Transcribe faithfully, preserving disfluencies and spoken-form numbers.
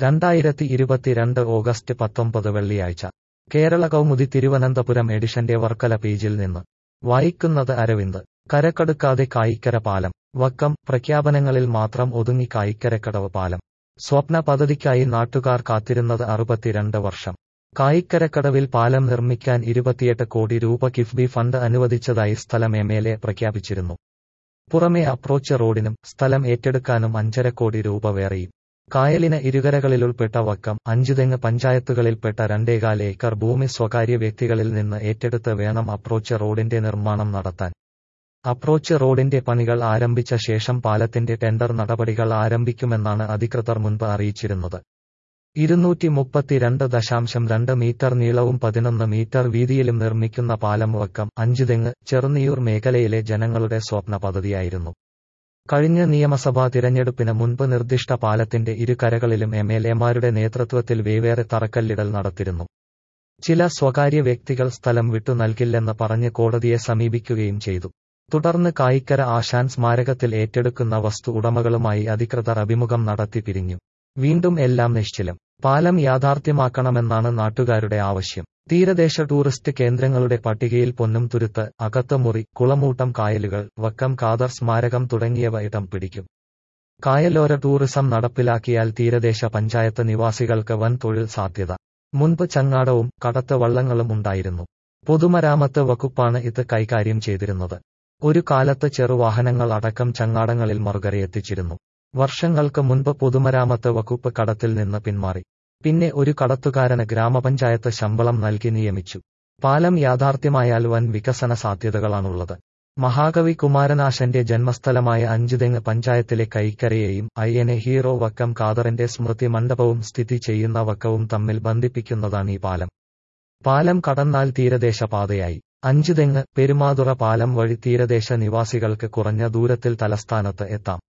രണ്ടായിരത്തി ഇരുപത്തിരണ്ട് ഓഗസ്റ്റ് പത്തൊമ്പത് വെള്ളിയാഴ്ച കേരള കൗമുദി തിരുവനന്തപുരം എഡിഷന്റെ വർക്കല പേജിൽ നിന്ന് വായിക്കുന്നത് അരവിന്ദ്. കരക്കടുക്കാതെ കായിക്കര പാലം. വക്കം പ്രഖ്യാപനങ്ങളിൽ മാത്രം ഒതുങ്ങി കായിക്കരക്കടവ് പാലം. സ്വപ്ന പദ്ധതിക്കായി നാട്ടുകാർ കാത്തിരുന്നത് അറുപത്തിരണ്ട് വർഷം. കായിക്കരക്കടവിൽ പാലം നിർമ്മിക്കാൻ ഇരുപത്തിയെട്ട് കോടി രൂപ കിഫ്ബി ഫണ്ട് അനുവദിച്ചതായി സ്ഥലം എം എൽ എ പ്രഖ്യാപിച്ചിരുന്നു. പുറമെ അപ്രോച്ച് റോഡിനും സ്ഥലം ഏറ്റെടുക്കാനും അഞ്ചര കോടി രൂപ വേറെയും. കായലിന് ഇരുകരകളിലുൾപ്പെട്ട വക്കം, അഞ്ചുതെങ്ങ് പഞ്ചായത്തുകളിൽപ്പെട്ട രണ്ടേകാൽ ഏക്കർ ഭൂമി സ്വകാര്യ വ്യക്തികളിൽ നിന്ന് ഏറ്റെടുത്ത് വേണം അപ്രോച്ച് റോഡിന്റെ നിർമ്മാണം നടത്താൻ. അപ്രോച്ച് റോഡിന്റെ പണികൾ ആരംഭിച്ച ശേഷം പാലത്തിന്റെ ടെൻഡർ നടപടികൾ ആരംഭിക്കുമെന്നാണ് അധികൃതർ മുൻപ് അറിയിച്ചിരുന്നത്. ഇരുന്നൂറ്റി മുപ്പത്തിരണ്ട് ദശാംശം രണ്ട് മീറ്റർ നീളവും പതിനൊന്ന് മീറ്റർ വീതിയിലും നിർമ്മിക്കുന്ന പാലം വക്കം, അഞ്ചുതെങ്ങ്, ചെറുനിയൂർ മേഖലയിലെ ജനങ്ങളുടെ സ്വപ്ന പദ്ധതിയായിരുന്നു. കഴിഞ്ഞ നിയമസഭാ തിരഞ്ഞെടുപ്പിന് മുൻപ് നിർദ്ദിഷ്ട പാലത്തിന്റെ ഇരുകരകളിലും എം എൽ എമാരുടെ നേതൃത്വത്തിൽ വെവ്വേറെ തറക്കല്ലിടൽ നടത്തിയിരുന്നു. ചില സ്വകാര്യ വ്യക്തികൾ സ്ഥലം വിട്ടു നൽകില്ലെന്ന് പറഞ്ഞ് കോടതിയെ സമീപിക്കുകയും ചെയ്തു. തുടർന്ന് കായിക്കര ആശാൻ സ്മാരകത്തിൽ ഏറ്റെടുക്കുന്ന വസ്തു ഉടമകളുമായി അധികൃതർ അഭിമുഖം നടത്തി പിരിഞ്ഞു. വീണ്ടും എല്ലാം നിശ്ചലം. പാലം യാഥാർത്ഥ്യമാക്കണമെന്നാണ് നാട്ടുകാരുടെ ആവശ്യം. തീരദേശ ടൂറിസ്റ്റ് കേന്ദ്രങ്ങളുടെ പട്ടികയിൽ പൊന്നുംതുരുത്ത്, അകത്തമുറി, കുളമൂട്ടം കായലുകൾ, വക്കം ഖാദർ സ്മാരകം തുടങ്ങിയവ ഇടം പിടിക്കും. കായലോര ടൂറിസം നടപ്പിലാക്കിയാൽ തീരദേശ പഞ്ചായത്ത് നിവാസികൾക്ക് വൻ തൊഴിൽ സാധ്യത. മുൻപ് ചങ്ങാടവും കടത്ത് വള്ളങ്ങളും ഉണ്ടായിരുന്നു. പൊതുമരാമത്ത് വകുപ്പാണ് ഇത് കൈകാര്യം ചെയ്തിരുന്നത്. ഒരു കാലത്ത് ചെറുവാഹനങ്ങൾ അടക്കം ചങ്ങാടങ്ങളിൽ മറുകരയെത്തിച്ചിരുന്നു. വർഷങ്ങൾക്ക് മുൻപ് പൊതുമരാമത്ത് വകുപ്പ് കടത്തിൽ നിന്ന് പിന്മാറി. പിന്നെ ഒരു കടത്തുകാരന് ഗ്രാമപഞ്ചായത്ത് ശമ്പളം നൽകി നിയമിച്ചു. പാലം യാഥാർത്ഥ്യമായാൽ വൻ വികസന സാധ്യതകളാണുള്ളത്. മഹാകവി കുമാരനാശന്റെ ജന്മസ്ഥലമായ അഞ്ചുതെങ്ങ് പഞ്ചായത്തിലെ കൈക്കരയെയും അയ്യനെ ഹീറോ വക്കം ഖാദറിന്റെ സ്മൃതി മണ്ഡപവും സ്ഥിതി ചെയ്യുന്ന വക്കവും തമ്മിൽ ബന്ധിപ്പിക്കുന്നതാണ് ഈ പാലം. പാലം കടന്നാൽ തീരദേശ പാതയായി. അഞ്ചുതെങ്ങ്, പെരുമാതുറ പാലം വഴി തീരദേശ നിവാസികൾക്ക് കുറഞ്ഞ ദൂരത്തിൽ തലസ്ഥാനത്ത് എത്താം.